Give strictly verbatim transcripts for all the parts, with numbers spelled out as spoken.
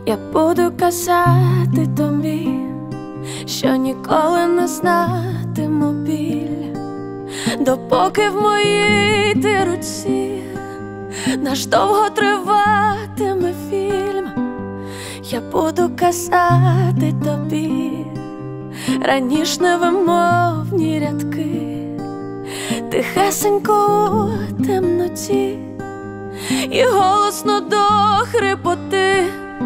Я буду казати тобі, що ніколи не знатиму біль, допоки в моїй ти руці наш довго триватиме фільм. Я буду казати тобі раніш невимовні рядки, тихесенько у темноті і голосно до хрипоти.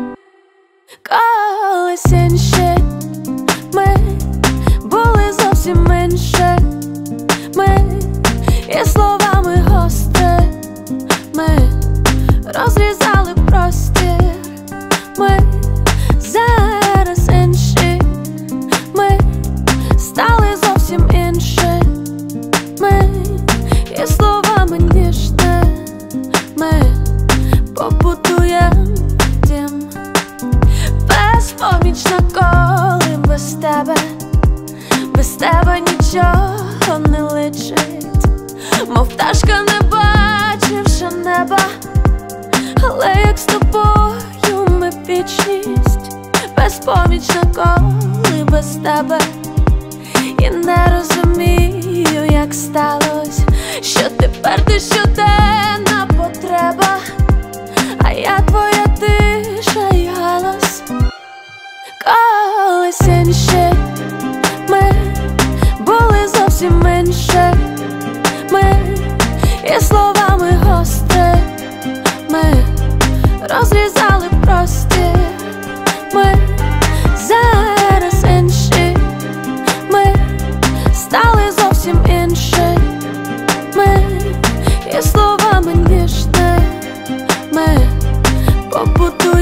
Колись інші ми були зовсім менше, ми і словами гострими розрізали простір. Ми зараз інші, ми стали зовсім інші, ми і словами ніжними побудуєм дім. Безпомічно, коли без тебе, без тебе нічого не личить, мов пташка, не бачивши неба, але як з тобою ми вічність. Безпомічно, коли без тебе, і не розумію, як сталося, що тепер ти щоденна потреба, а я твоя тиша і галас. Колись інші ми були зовсім менше, ми і словами гострими розрізали простір. Ми зараз інші, ми стали зовсім інші, ми і словами ніжними побудуємо